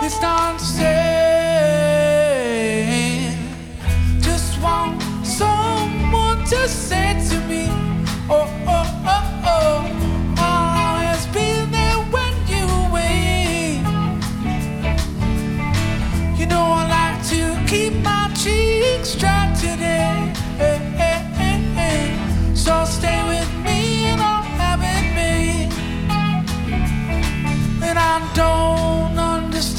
just understand. Just want someone to say to me, oh, oh.